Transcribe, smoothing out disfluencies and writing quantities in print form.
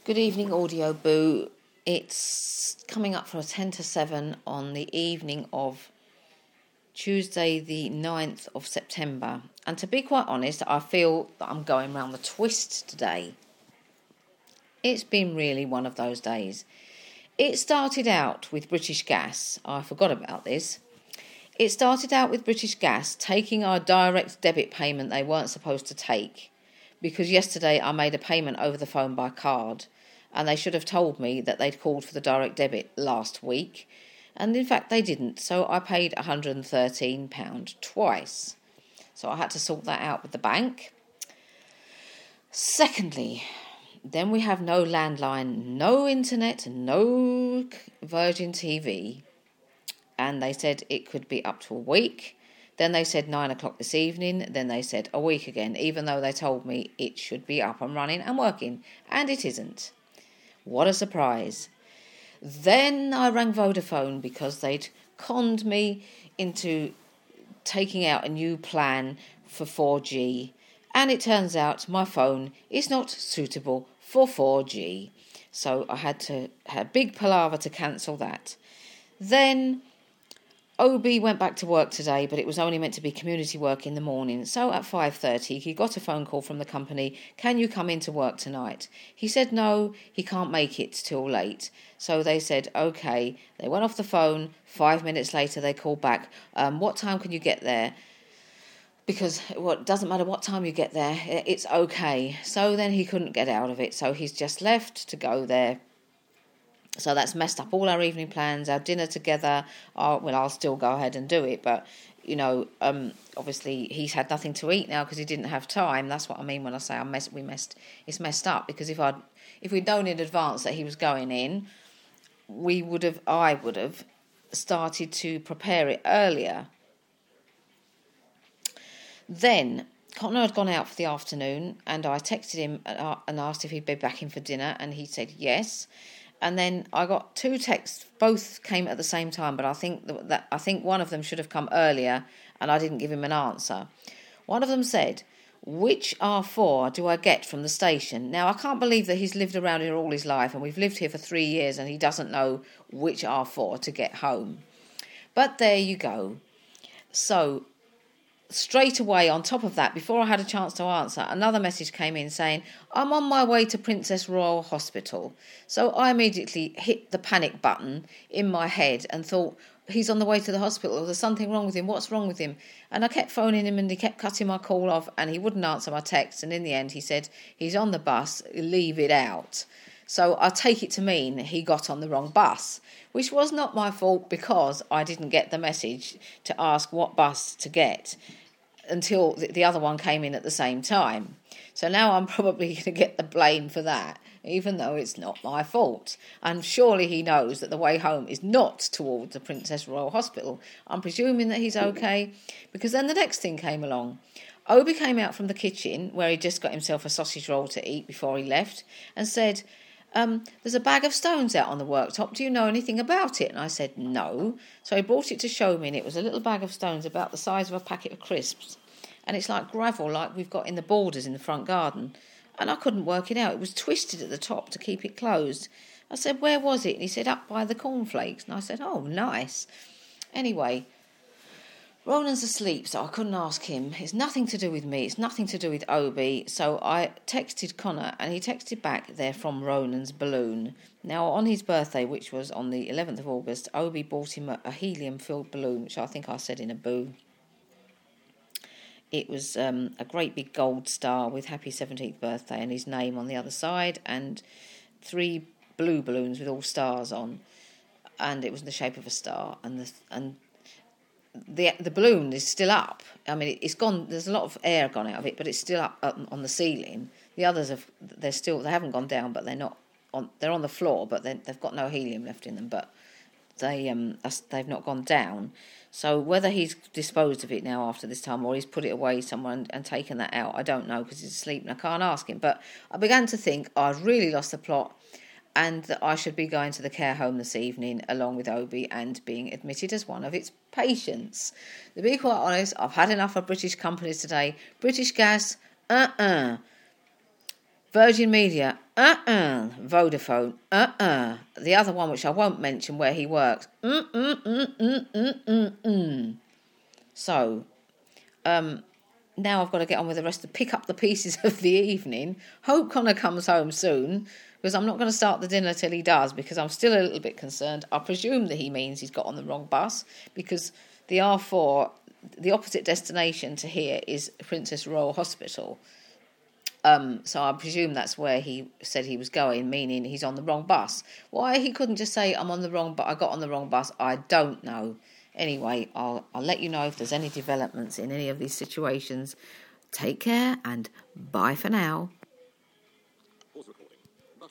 Good evening, Audio Boo. It's coming up for a 10 to 7 on the evening of Tuesday the 9th of September. And to be quite honest, I feel that I'm going round the twist today. It's been really one of those days. It started out with British Gas. I forgot about this. It started out with British Gas taking our direct debit payment they weren't supposed to take. Because yesterday I made a payment over the phone by card, and they should have told me that they'd called for the direct debit last week, and in fact they didn't, so I paid £113 twice. So I had to sort that out with the bank. Secondly, then we have no landline, no internet, no Virgin TV, and they said it could be up to a week. Then they said 9 o'clock this evening. Then they said a week again, even though they told me it should be up and running and working. And it isn't. What a surprise. Then I rang Vodafone because they'd conned me into taking out a new plan for 4G. And it turns out my phone is not suitable for 4G. So I had to have a big palaver to cancel that. Then Obi went back to work today, but it was only meant to be community work in the morning. So at 5:30, he got a phone call from the company, "Can you come into work tonight?" He said no, he can't make it till late. So they said, okay. They went off the phone. 5 minutes later, they called back. What time can you get there? Because it doesn't matter what time you get there, it's okay. So then he couldn't get out of it. So he's just left to go there. So that's messed up all our evening plans, our dinner together. I'll still go ahead and do it, but obviously he's had nothing to eat now because he didn't have time. That's what I mean when I say it's messed up, because if we'd known in advance that he was going in, I would have started to prepare it earlier. Then Connor had gone out for the afternoon, and I texted him and asked if he'd be back in for dinner, and he said yes. And then I got two texts, both came at the same time, but I think one of them should have come earlier, and I didn't give him an answer. One of them said, "Which R4 do I get from the station?" Now, I can't believe that he's lived around here all his life, and we've lived here for 3 years, and he doesn't know which R4 to get home. But there you go. So straight away, on top of that, before I had a chance to answer, another message came in saying, "I'm on my way to Princess Royal Hospital." So I immediately hit the panic button in my head and thought, he's on the way to the hospital. There's something wrong with him. What's wrong with him? And I kept phoning him, and he kept cutting my call off, and he wouldn't answer my text. And in the end, he said, he's on the bus, leave it out. So I take it to mean he got on the wrong bus, which was not my fault, because I didn't get the message to ask what bus to get until the other one came in at the same time. So now I'm probably going to get the blame for that, even though it's not my fault. And surely he knows that the way home is not towards the Princess Royal Hospital. I'm presuming that he's okay, because then the next thing came along. Obi came out from the kitchen, where he just got himself a sausage roll to eat before he left, and said, "There's a bag of stones out on the worktop. Do you know anything about it?" And I said, no. So he brought it to show me, and it was a little bag of stones about the size of a packet of crisps. And it's like gravel, like we've got in the borders in the front garden. And I couldn't work it out. It was twisted at the top to keep it closed. I said, "Where was it?" And he said, "Up by the cornflakes." And I said, "Oh, nice." Anyway, Ronan's asleep, so I couldn't ask him. It's nothing to do with me. It's nothing to do with Obi. So I texted Connor, and he texted back, "They're from Ronan's balloon." Now, on his birthday, which was on the 11th of August, Obi bought him a helium-filled balloon, which I think I said in a boo. It was a great big gold star with "Happy 17th Birthday" and his name on the other side, and 3 blue balloons with all stars on, and it was in the shape of a star. And the balloon is still up. I mean, it's gone. There's a lot of air gone out of it, but it's still up on the ceiling. The others they haven't gone down, but they're not on. They're on the floor, but they've got no helium left in them. But they've not gone down. So whether he's disposed of it now after this time, or he's put it away somewhere and taken that out, I don't know, because he's asleep and I can't ask him. But I began to think I'd really lost the plot, and that I should be going to the care home this evening along with Obi and being admitted as one of its patients. To be quite honest, I've had enough of British companies today. British Gas, Virgin Media, Vodafone. The other one, which I won't mention where he works. So, now I've got to get on with the rest to pick up the pieces of the evening. Hope Connor comes home soon, because I'm not going to start the dinner till he does, because I'm still a little bit concerned. I presume that he means he's got on the wrong bus, because the R4, the opposite destination to here is Princess Royal Hospital. So I presume that's where he said he was going, meaning he's on the wrong bus. Why he couldn't just say, I'm on the wrong bus, I got on the wrong bus, I don't know. Anyway, I'll let you know if there's any developments in any of these situations. Take care and bye for now.